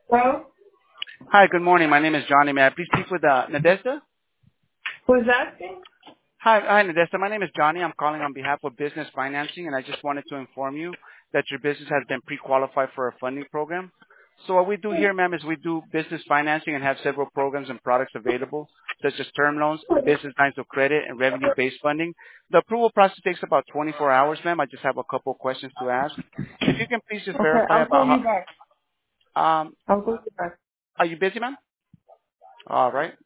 Well, Hi, good morning. My name is Johnny. May I please speak with Nadesta? who's asking? Hi, Nadesta. My name is Johnny. I'm calling on behalf of Business Financing, and I just wanted to inform you that your business has been pre-qualified for a funding program. So what we do here, ma'am, is we do business financing and have several programs and products available, such as term loans, business lines of credit, and revenue-based funding. The approval process takes about 24 hours, ma'am. I just have a couple of questions to ask. If you can please just Okay, verify I'll call you about back. how, I'll call you back. are you busy, ma'am? All right.